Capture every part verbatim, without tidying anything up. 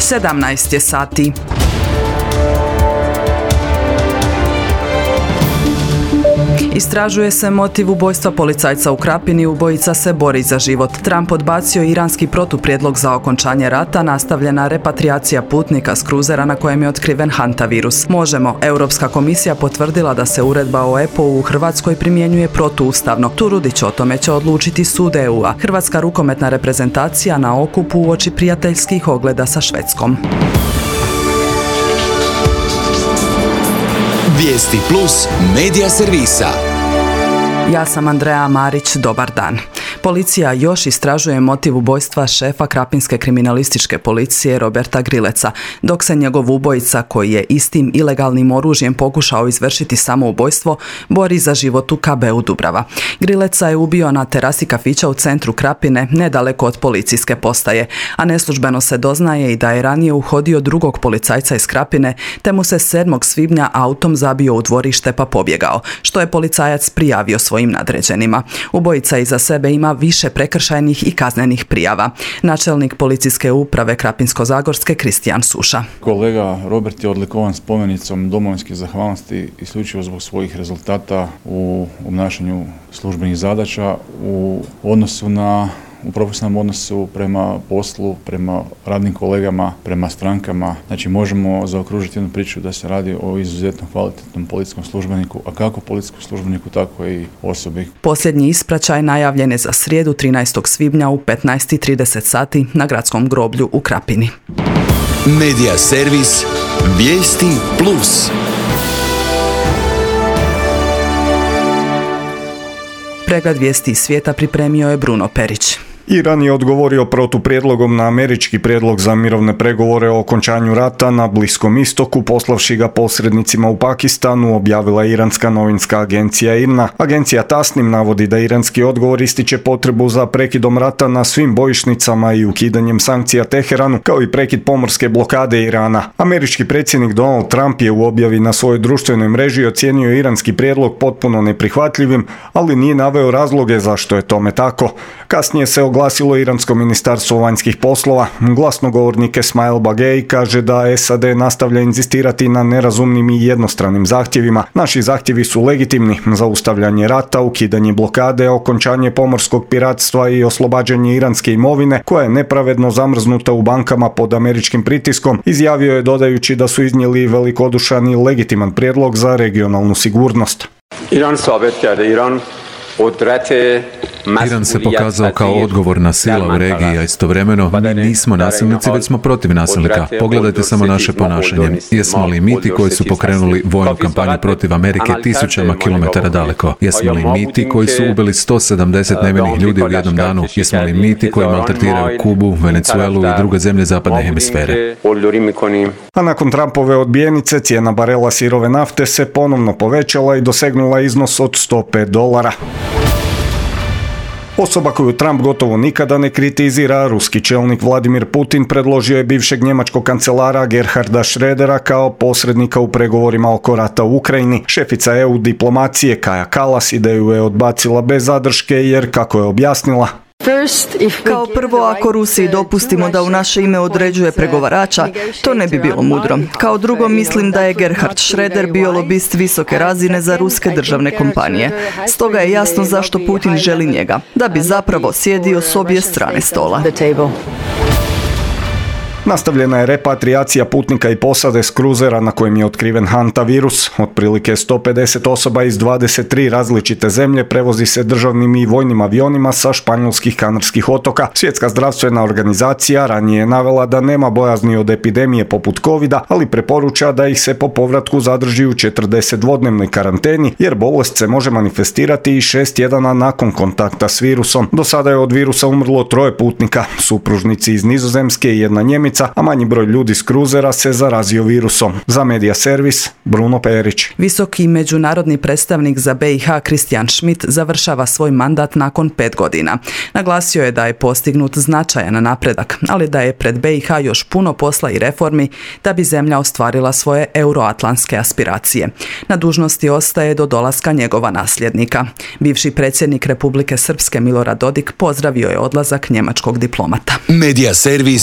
sedamnaest je sati. Istražuje se motiv ubojstva policajca u Krapini, ubojica se bori za život. Trump odbacio iranski protuprijedlog za okončanje rata, nastavljena repatriacija putnika s kruzera na kojem je otkriven hantavirus. Možemo, Europska komisija potvrdila da se uredba o E P O-u u Hrvatskoj primjenjuje protuustavno. Turudić o tome će odlučiti sud E U-a. Hrvatska rukometna reprezentacija na okupu uoči prijateljskih ogleda sa Švedskom. Vijesti plus medija servisa. Ja sam Andreja Marić, dobar dan. Policija još istražuje motiv ubojstva šefa krapinske kriminalističke policije Roberta Grileca, dok se njegov ubojica, koji je istim ilegalnim oružjem pokušao izvršiti samoubojstvo, bori za život u K B U Dubrava. Grileca je ubio na terasi kafića u centru Krapine, nedaleko od policijske postaje, a neslužbeno se doznaje i da je ranije uhodio drugog policajca iz Krapine, te mu se sedmog svibnja autom zabio u dvorište pa pobjegao, što je policajac prijavio svojim nadređenima. Ubojica iza sebe ima više prekršajnih i kaznenih prijava. Načelnik policijske uprave Krapinsko-zagorske Kristijan Suša. Kolega Robert je odlikovan spomenicom domovinske zahvalnosti isključivo zbog svojih rezultata u obnašanju službenih zadaća u odnosu na u profesionalnom odnosu prema poslu, prema radnim kolegama, prema strankama. Znači možemo zaokružiti jednu priču da se radi o izuzetno kvalitetnom policijskom službeniku, a kako policijskom službeniku, tako i osobi. Posljednji ispraćaj najavljen je za srijedu trinaestog svibnja u petnaest i trideset sati na gradskom groblju u Krapini. Medija servis Vijesti plus. Pregled vijesti iz svijeta pripremio je Bruno Perić. Iran je odgovorio protuprijedlogom na američki prijedlog za mirovne pregovore o okončanju rata na Bliskom istoku, poslavši ga posrednicima u Pakistanu, objavila iranska novinska agencija I R N A. Agencija Tasnim navodi da iranski odgovor ističe potrebu za prekidom rata na svim bojišnicama i ukidanjem sankcija Teheranu, kao i prekid pomorske blokade Irana. Američki predsjednik Donald Trump je u objavi na svojoj društvenoj mreži ocijenio iranski prijedlog potpuno neprihvatljivim, ali nije naveo razloge zašto je tome tako. Kasnije se oglasilo iransko ministarstvo vanjskih poslova. Glasnogovornik Esmail Bagei kaže da S A D nastavlja inzistirati na nerazumnim i jednostranim zahtjevima. Naši zahtjevi su legitimni: zaustavljanje rata, ukidanje blokade, okončanje pomorskog piratstva i oslobađanje iranske imovine koja je nepravedno zamrznuta u bankama pod američkim pritiskom, izjavio je dodajući da su iznijeli velikodušan i legitiman prijedlog za regionalnu sigurnost. Iran sabit karde Iran Iran se pokazao kao odgovorna sila u regiji, a istovremeno mi nismo nasilnici, već smo protiv nasilnika. Pogledajte samo naše ponašanje. Jesmo li mi ti koji su pokrenuli vojnu kampanju protiv Amerike tisućama kilometara daleko? Jesmo li mi ti koji su ubili sto sedamdeset nevinih ljudi u jednom danu? Jesmo li mi ti koji maltretiraju Kubu, Venezuelu i druge zemlje zapadne hemisfere? A nakon Trumpove odbijenice, cijena barela sirove nafte se ponovno povećala i dosegnula iznos od sto pet dolara. Osoba koju Trump gotovo nikada ne kritizira, ruski čelnik Vladimir Putin, predložio je bivšeg njemačkog kancelara Gerharda Schrödera kao posrednika u pregovorima oko rata u Ukrajini. Šefica E U diplomacije Kaja Kallas ideju je odbacila bez zadrške jer, kako je objasnila, kao prvo, ako Rusiji dopustimo da u naše ime određuje pregovarača, to ne bi bilo mudro. Kao drugo, mislim da je Gerhard Schröder bio lobist visoke razine za ruske državne kompanije. Stoga je jasno zašto Putin želi njega, da bi zapravo sjedio s obje strane stola. Nastavljena je repatriacija putnika i posade s kruzera na kojem je otkriven hantavirus. Otprilike sto pedeset osoba iz dvadeset tri različite zemlje prevozi se državnim i vojnim avionima sa španjolskih Kanarskih otoka. Svjetska zdravstvena organizacija ranije je navela da nema bojazni od epidemije poput covida, ali preporuča da ih se po povratku zadrži u četrdesetdvodnevnoj karanteni, jer bolest se može manifestirati i šest tjedana nakon kontakta s virusom. Do sada je od virusa umrlo troje putnika, supružnici iz Nizozemske i jedna Njemica, a manji broj ljudi s kruzera se zarazio virusom. Za Medija servis, Bruno Perić. Visoki međunarodni predstavnik za B i H Christian Schmidt završava svoj mandat nakon pet godina. Naglasio je da je postignut značajan napredak, ali da je pred B i H još puno posla i reformi da bi zemlja ostvarila svoje euroatlantske aspiracije. Na dužnosti ostaje do dolaska njegova nasljednika. Bivši predsjednik Republike Srpske Milorad Dodik pozdravio je odlazak njemačkog diplomata. Medija servis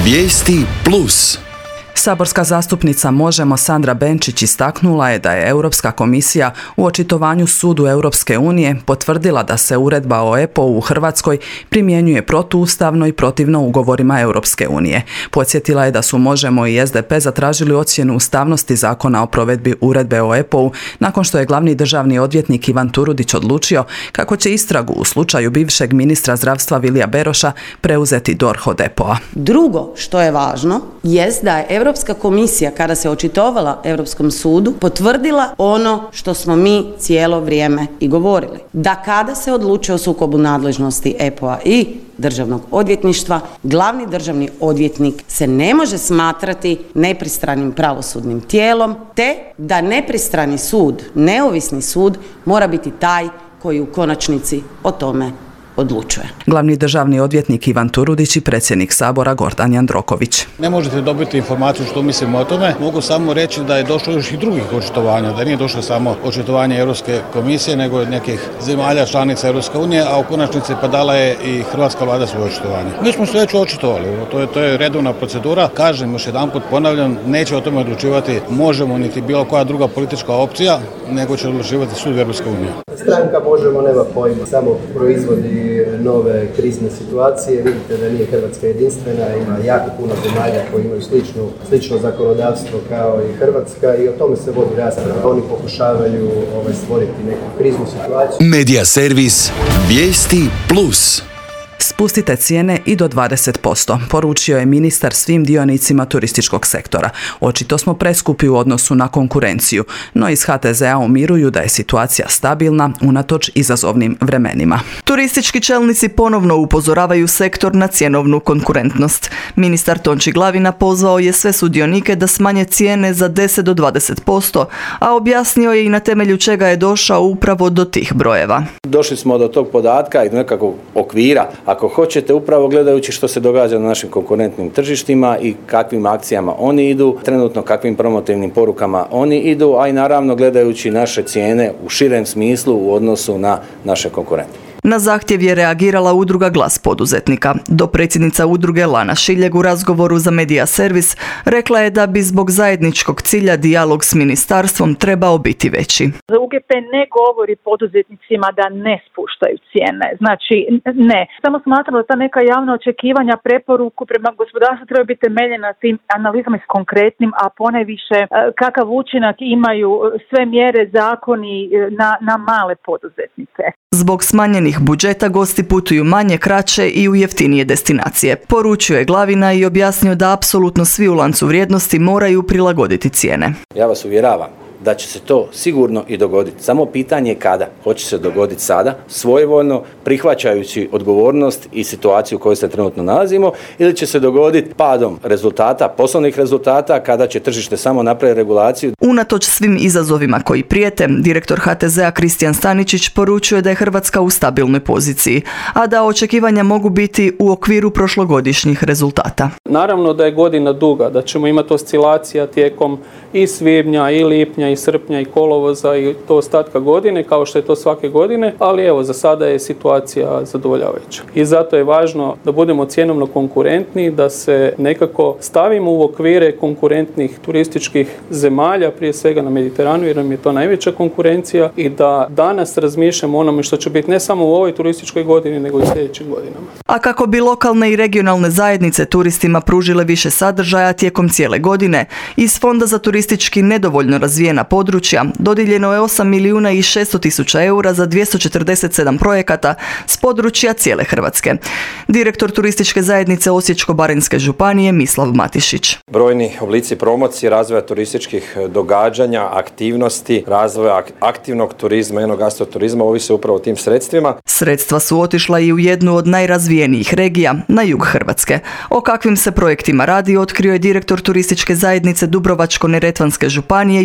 Vijesti plus. Saborska zastupnica Možemo Sandra Benčić istaknula je da je Europska komisija u očitovanju Sudu Europske unije potvrdila da se uredba o E P O-u u Hrvatskoj primjenjuje protuustavno i protivno ugovorima Europske unije. Podsjetila je da su Možemo i S D P zatražili ocjenu ustavnosti zakona o provedbi uredbe o E P O-u nakon što je glavni državni odvjetnik Ivan Turudić odlučio kako će istragu u slučaju bivšeg ministra zdravstva Vilija Beroša preuzeti D O R H od E P O-a. Drugo što je važno jest da je Europska komisija kada se očitovala Europskom sudu potvrdila ono što smo mi cijelo vrijeme i govorili. Da kada se odlučuje o sukobu nadležnosti E P O-a i Državnog odvjetništva, glavni državni odvjetnik se ne može smatrati nepristranim pravosudnim tijelom, te da nepristrani sud, neovisni sud, mora biti taj koji u konačnici o tome odlučuje. Glavni državni odvjetnik Ivan Turudić i predsjednik Sabora Gordan Jandroković. Ne možete dobiti informaciju što mislimo o tome. Mogu samo reći da je došlo još i drugih očitovanja, da nije došlo samo očitovanje Europske komisije, nego od nekih zemalja članica Europske unije, a u konačnici pa dala je i hrvatska vlada svoje očitovanje. Mi smo se već očitovali, to je, to je redovna procedura. Kažem, još jedanput ponavljam, neće o tome odlučivati Možemo niti bilo koja druga politička opcija, nego će odlučivati Sud Europske unije. Stranka Možemo nema pojma, samo proizvodi nove krizne situacije. Vidite da nije Hrvatska jedinstvena, ima jako puno zemalja koji imaju slično, slično zakonodavstvo kao i Hrvatska i o tome se vodi rasprava. Oni pokušavaju ovaj, stvoriti neku kriznu situaciju. Medija servis Vijesti plus. Spustite cijene i do dvadeset posto, poručio je ministar svim dionicima turističkog sektora. Očito smo preskupi u odnosu na konkurenciju, no iz H T Z-a umiruju da je situacija stabilna unatoč izazovnim vremenima. Turistički čelnici ponovno upozoravaju sektor na cjenovnu konkurentnost. Ministar Tonči Glavina pozvao je sve sudionike da smanje cijene za deset do dvadeset posto, a objasnio je i na temelju čega je došao upravo do tih brojeva. Došli smo do tog podatka i do nekakvog okvira, ako hoćete, upravo gledajući što se događa na našim konkurentnim tržištima i kakvim akcijama oni idu, trenutno kakvim promotivnim porukama oni idu, a i naravno gledajući naše cijene u širem smislu u odnosu na naše konkurente. Na zahtjev je reagirala udruga Glas poduzetnika. Dopredsjednica udruge Lana Šiljeg u razgovoru za Medija servis rekla je da bi zbog zajedničkog cilja dijalog s ministarstvom trebao biti veći. U G P ne govori poduzetnicima da ne spuštaju cijene. Znači, ne. Samo smatram da ta neka javna očekivanja, preporuku prema gospodarstvu treba biti temeljena na tim analizama s konkretnim, a ponajviše kakav učinak imaju sve mjere, zakoni na, na male poduzetnike. Zbog smanjenih budžeta gosti putuju manje, kraće i u jeftinije destinacije. Poručuje Glavina i objasnio da apsolutno svi u lancu vrijednosti moraju prilagoditi cijene. Ja vas uvjeravam da će se to sigurno i dogoditi. Samo pitanje je kada. Hoće se dogoditi sada, svojevoljno, prihvaćajući odgovornost i situaciju u kojoj se trenutno nalazimo, ili će se dogoditi padom rezultata, poslovnih rezultata, kada će tržište samo napraviti regulaciju. Unatoč svim izazovima koji prijete, direktor H T Z-a Kristijan Staničić poručuje da je Hrvatska u stabilnoj poziciji, a da očekivanja mogu biti u okviru prošlogodišnjih rezultata. Naravno da je godina duga, da ćemo imati oscilacija tijekom i svibnja i lipnja i srpnja i kolovoza i to ostatka godine, kao što je to svake godine, ali evo, za sada je situacija zadovoljavajuća. I zato je važno da budemo cjenovno konkurentni, da se nekako stavimo u okvire konkurentnih turističkih zemalja, prije svega na Mediteranu, jer nam je to najveća konkurencija, i da danas razmišljamo o onome što će biti ne samo u ovoj turističkoj godini, nego i sljedećim godinama. A kako bi lokalne i regionalne zajednice turistima pružile više sadržaja tijekom cijele godine, iz Fonda za turistički nedovoljno razvijena područja dodijeljeno je osam milijuna i šesto tisuća eura za dvjesto četrdeset sedam projekata s područja cijele Hrvatske. Direktor turističke zajednice Osječko-baranjske županije Mislav Matišić. Brojni oblici promocije, razvoja turističkih događanja, aktivnosti, razvoja aktivnog turizma, enogastroturizma ovise upravo o tim sredstvima. Sredstva su otišla i u jednu od najrazvijenijih regija, na jug Hrvatske. O kakvim se projektima radi otkrio je direktor turističke zajednice Dubrovačko-neretvanske županije Julio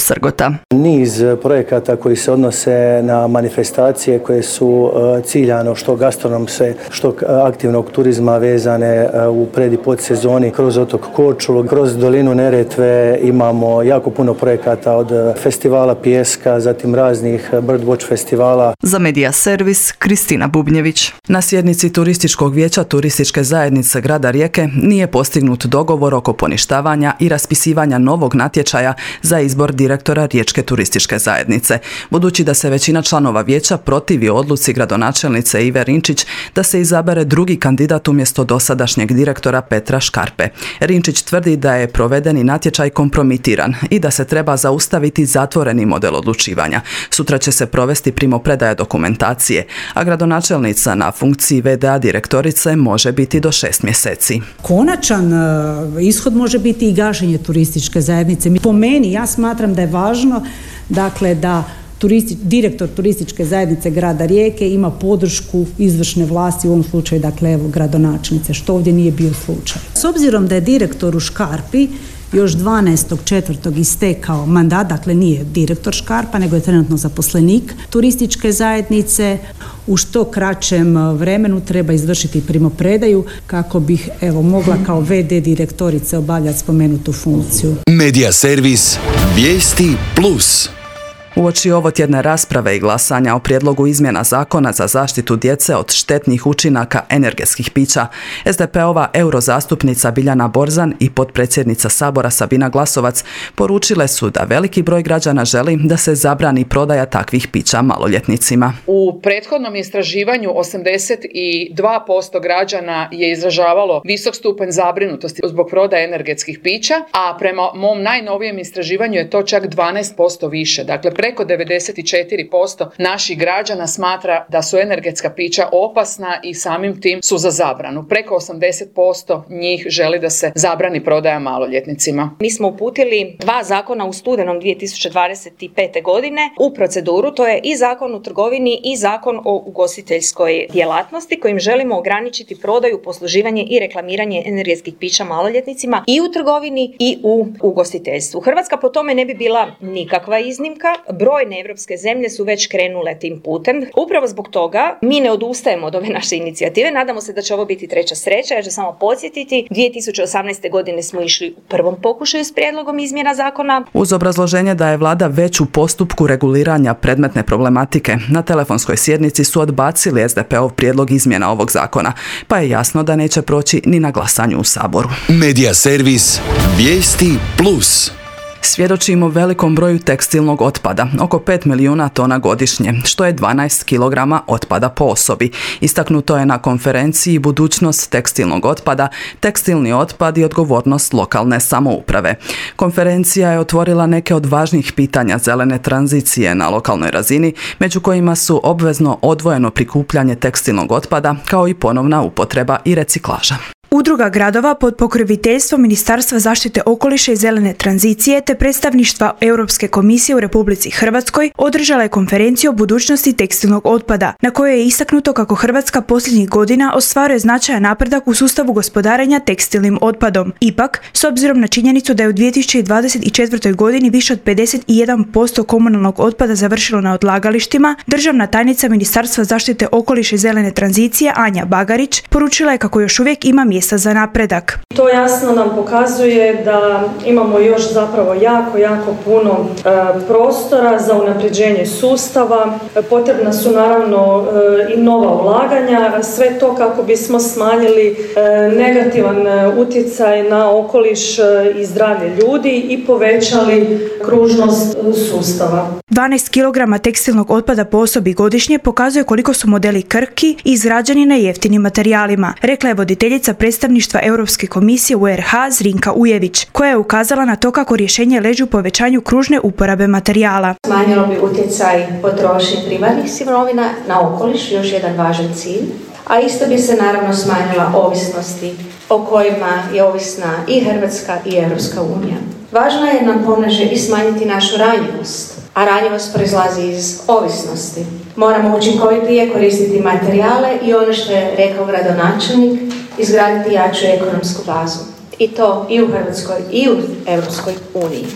Srgota. Niz projekata koji se odnose na manifestacije koje su ciljano što gastronomske, što aktivnog turizma vezane u pred i podsezoni kroz otok Korčulu, kroz dolinu Neretve imamo jako puno projekata od festivala pijeska, zatim raznih birdwatch festivala. Za Medija servis Kristina Bubnjević. Na sjednici Turističkog vijeća Turističke zajednice grada Rijeke nije postignut dogovor oko poništavanja i raspisivanja novog natječaja za izbor direktora Riječke turističke zajednice, budući da se većina članova vijeća protivi odluci gradonačelnice Ive Rinčić da se izabere drugi kandidat umjesto dosadašnjeg direktora Petra Škarpe. Rinčić tvrdi da je provedeni natječaj kompromitiran i da se treba zaustaviti zatvoreni model odlučivanja. Sutra će se provesti primopredaja dokumentacije, a gradonačelnica na funkciji ve de a direktorice može biti do šest mjeseci. Konačan ishod može biti i gašenje turističke zajednice. Po meni, ja smatram da je važno dakle da Turisti, direktor turističke zajednice grada Rijeke ima podršku izvršne vlasti, u ovom slučaju dakle evo gradonačelnice, što ovdje nije bio slučaj. S obzirom da je direktor u Škarpi još dvanaestog četvrtog istekao mandat, dakle nije direktor Škarpa, nego je trenutno zaposlenik turističke zajednice, u što kraćem vremenu treba izvršiti primopredaju kako bih evo mogla kao ve de direktorice obavljati spomenutu funkciju. Medija servis Vijesti plus. Uoči ovotjedne rasprave i glasanja o prijedlogu izmjena zakona za zaštitu djece od štetnih učinaka energetskih pića, es de pe ova eurozastupnica Biljana Borzan i potpredsjednica Sabora Sabina Glasovac poručile su da veliki broj građana želi da se zabrani prodaja takvih pića maloljetnicima. U prethodnom istraživanju osamdeset dva posto građana je izražavalo visok stupanj zabrinutosti zbog prodaje energetskih pića, a prema mom najnovijem istraživanju je to čak dvanaest posto više. Dakle, preko devedeset četiri posto naših građana smatra da su energetska pića opasna i samim tim su za zabranu. Preko osamdeset posto njih želi da se zabrani prodaja maloljetnicima. Mi smo uputili dva zakona u studenom dvije tisuće dvadeset pete. godine u proceduru, to je i zakon o trgovini i zakon o ugostiteljskoj djelatnosti kojim želimo ograničiti prodaju, posluživanje i reklamiranje energetskih pića maloljetnicima i u trgovini i u ugostiteljstvu. Hrvatska po tome ne bi bila nikakva iznimka. Brojne evropske zemlje su već krenule tim putem. Upravo zbog toga mi ne odustajemo od ove naše inicijative. Nadamo se da će ovo biti treća sreća. Ja ću samo podsjetiti, dvije tisuće osamnaeste. godine smo išli u prvom pokušaju s prijedlogom izmjena zakona. Uz obrazloženje da je vlada već u postupku reguliranja predmetne problematike, na telefonskoj sjednici su odbacili es de pe ov prijedlog izmjena ovog zakona, pa je jasno da neće proći ni na glasanju u Saboru. Medija servis Vijesti plus. Svjedočimo velikom broju tekstilnog otpada, oko pet milijuna tona godišnje, što je dvanaest kilograma otpada po osobi. Istaknuto je na konferenciji Budućnost tekstilnog otpada, tekstilni otpad i odgovornost lokalne samouprave. Konferencija je otvorila neke od važnih pitanja zelene tranzicije na lokalnoj razini, među kojima su obvezno odvojeno prikupljanje tekstilnog otpada, kao i ponovna upotreba i reciklaža. Udruga gradova pod pokroviteljstvom Ministarstva zaštite okoliša i zelene tranzicije te predstavništva Europske komisije u Republici Hrvatskoj održala je konferenciju o budućnosti tekstilnog otpada, na kojoj je istaknuto kako Hrvatska posljednjih godina ostvaruje značajan napredak u sustavu gospodarenja tekstilnim otpadom. Ipak, s obzirom na činjenicu da je u dvije tisuće dvadeset četvrtoj. godini više od pedeset jedan posto komunalnog otpada završilo na odlagalištima, državna tajnica Ministarstva zaštite okoliša i zelene tranzicije Anja Bagarić poručila je kako još uvijek ima mjesta za napredak. To jasno nam pokazuje da imamo još zapravo jako, jako puno e, prostora za unapređenje sustava. E, potrebna su naravno e, i nova ulaganja, sve to kako bismo smanjili e, negativan utjecaj na okoliš e, i zdravlje ljudi i povećali kružnost sustava. dvanaest kilograma tekstilnog otpada po osobi godišnje pokazuje koliko su modeli krhki i izrađeni na jeftinim materijalima, rekla je voditeljica predstavništva Europske komisije u er ha Zrinka Ujević, koja je ukazala na to kako rješenje leži u povećanju kružne uporabe materijala. Smanjilo bi utjecaj potrošnje primarnih sirovina na okoliš, još jedan važan cilj, a isto bi se naravno smanjila ovisnosti o kojima je ovisna i Hrvatska i Europska unija. Važno je nam pomaže i smanjiti našu ranjivost, a ranjivost proizlazi iz ovisnosti. Moramo učinkovitije koristiti materijale i ono što je rekao gradonačelnik, izgraditi jaču ekonomsku bazu. I to i u Hrvatskoj i u Europskoj uniji.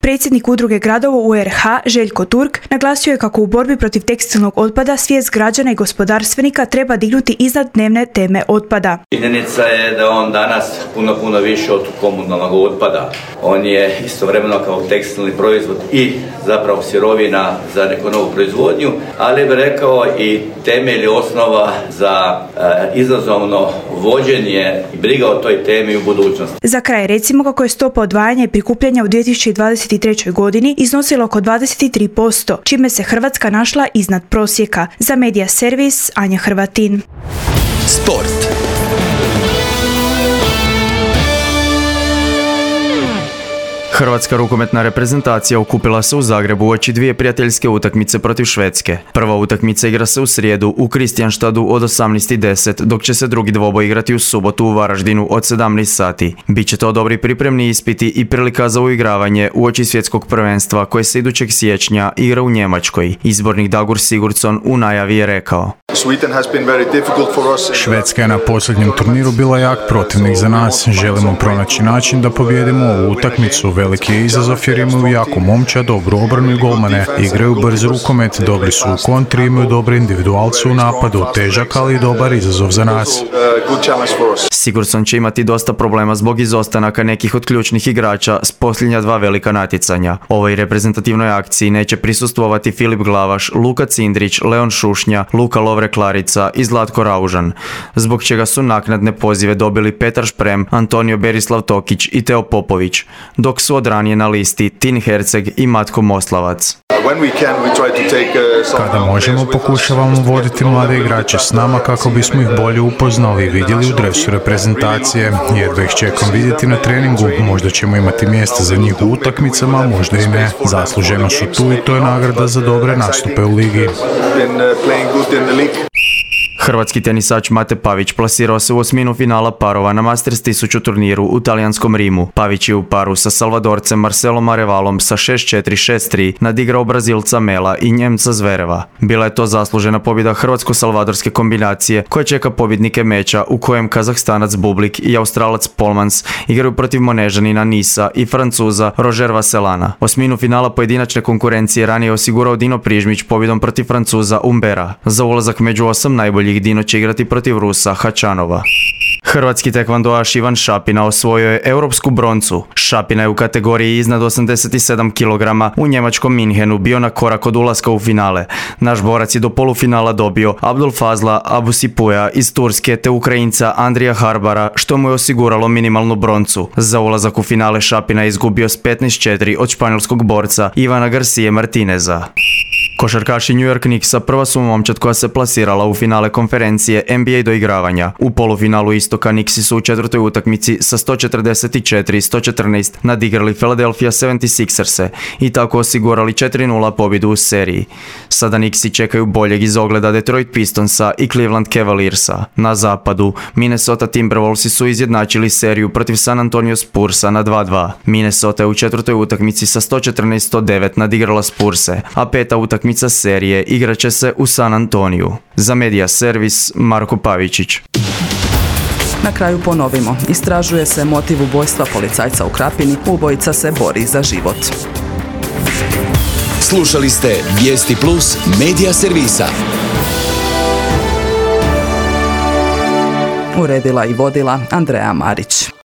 Predsjednik udruge gradova u R H Željko Turk naglasio je kako u borbi protiv tekstilnog otpada svijest građana i gospodarstvenika treba dignuti iznad dnevne teme otpada. Činjenica je da on danas puno, puno više od komunalnog otpada. On je istovremeno kao tekstilni proizvod i zapravo sirovina za neku novu proizvodnju, ali bih rekao i temelj osnova za e, izazovno vođenje i briga o toj temi u budućnosti. Za kraj recimo kako je stopa odvajanja i prikupljanja u dvije tisuće dvadeset trećoj. godini iznosila oko dvadeset tri posto, čime se Hrvatska našla iznad prosjeka. Za Medija servis Anja Hrvatin. Sport. Hrvatska rukometna reprezentacija okupila se u Zagrebu uoči dvije prijateljske utakmice protiv Švedske. Prva utakmica igra se u srijedu u Kristijanštadu od osamnaest i deset, dok će se drugi dvoboj igrati u subotu u Varaždinu od sedamnaest sati. Biće to dobri pripremni ispiti i prilika za uigravanje uoči svjetskog prvenstva koje se idućeg siječnja igra u Njemačkoj. Izbornik Dagur Sigurdsson u najavi je rekao: Švedska je na posljednjem turniru bila jak protivnik za nas. Želimo pronaći način da pobijedimo ovu utakmicu. Veliki je izazov jer imaju jako momča, dobru obranu i golmane. Igraju brz rukomet, dobri su u kontri, imaju dobre individualce u napadu. Težak, ali i dobar izazov za nas. Sigurdsson će imati dosta problema zbog izostanaka nekih od ključnih igrača s posljednja dva velika natjecanja. Ovoj reprezentativnoj akciji neće prisustvovati Filip Glavaš, Luka Cindrić, Leon Šušnja, Luka Lovre-Klarica i Zlatko Raužan, zbog čega su naknadne pozive dobili Petar Šprem, Antonio Berislav Tokić i Teo Popović, dok su od ranije na listi Tin Herceg i Matko Moslavac. Kada možemo, pokušavamo voditi mlade igrače s nama kako bismo ih bolje upoznali i vidjeli u dresu reprezentacije. Jedva ih čekam vidjeti na treningu, možda ćemo imati mjesta za njih u utakmicama, možda i ne. Zasluženo su tu i to je nagrada za dobre nastupe u ligi. Hrvatski tenisač Mate Pavić plasirao se u osminu finala parova na Masters tisuću turniru u talijanskom Rimu. Pavić je u paru sa Salvadorcem Marcelom Arevalom sa šest četiri šest tri nadigrao Brazilca Mela i Njemca Zvereva. Bila je to zaslužena pobjeda hrvatsko-salvadorske kombinacije koja čeka pobjednike meča u kojem Kazahstanac Bublik i Australac Polmans igraju protiv Monežanina Nisa i Francuza Roger Vasselana. Osminu finala pojedinačne konkurencije ranije osigurao Dino Prižmić pobjedom protiv Francuza Umbera. Za ulazak među osam najboljih Dino će igrati protiv Rusa Hačanova. Hrvatski tekvandoaš Ivan Šapina osvojio je europsku broncu. Šapina je u kategoriji iznad osamdeset sedam kilograma u njemačkom Minhenu bio na korak od ulaska u finale. Naš borac je do polufinala dobio Abdul Fazla Abusipuja iz Turske te Ukrajinca Andrija Harbara, što mu je osiguralo minimalnu broncu. Za ulazak u finale Šapina je izgubio s petnaest četiri od španjolskog borca Ivana Garcije Martineza. Košarkaši New York Knicksa prva su momčad koja se plasirala u finale konferencije N B A doigravanja. U polufinalu istoka Knicksi su u četvrtoj utakmici sa sto četrdeset četiri sto četrnaest nadigrali Philadelphia sedamdeset šesters i tako osigurali četiri nula pobjedu u seriji. Sada Knicksi čekaju boljeg iz ogleda Detroit Pistonsa i Cleveland Cavaliersa. Na zapadu Minnesota Timberwolvesi su izjednačili seriju protiv San Antonio Spursa na dva dva. Minnesota je u četvrtoj utakmici sa sto četrnaest sto devet nadigrala Spurse, a peta utakmica Utakmica serije igraće se u San Antoniju. Za Medija servis Marko Pavičić. Na kraju ponovimo. Istražuje se motiv ubojstva policajca u Krapini. Ubojica se bori za život. Slušali ste Vijesti Plus Medija servisa. Uredila i vodila Andreja Marić.